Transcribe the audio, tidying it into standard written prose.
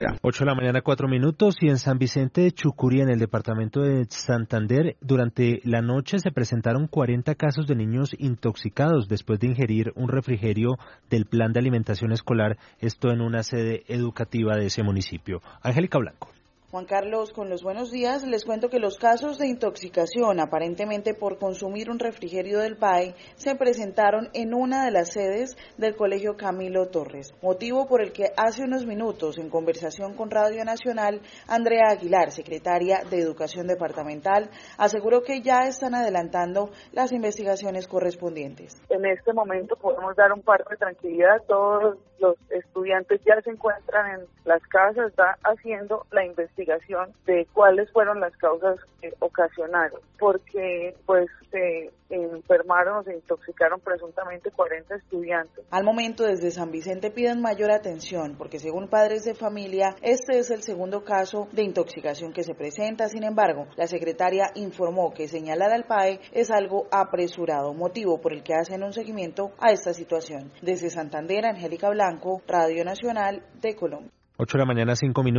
8 de la mañana, 4 minutos, y en San Vicente de Chucurí, en el departamento de Santander, durante la noche se presentaron 40 casos de niños intoxicados después de ingerir un refrigerio del plan de alimentación escolar, esto en una sede educativa de ese municipio. Angélica Blanco. Juan Carlos, con los buenos días, les cuento que los casos de intoxicación, aparentemente por consumir un refrigerio del PAE, se presentaron en una de las sedes del Colegio Camilo Torres, motivo por el que hace unos minutos, en conversación con Radio Nacional, Andrea Aguilar, secretaria de Educación Departamental, aseguró que ya están adelantando las investigaciones correspondientes. En este momento podemos dar un par de tranquilidad, todos los estudiantes ya se encuentran en las casas, está haciendo la investigación de cuáles fueron las causas que ocasionaron, porque pues se enfermaron o se intoxicaron presuntamente 40 estudiantes. Al momento, desde San Vicente piden mayor atención, porque según padres de familia, este es el segundo caso de intoxicación que se presenta. Sin embargo, la secretaria informó que señalar al PAE es algo apresurado, motivo por el que hacen un seguimiento a esta situación. Desde Santander, Angélica Blanco, Radio Nacional de Colombia. 8 de la mañana, 5 minutos.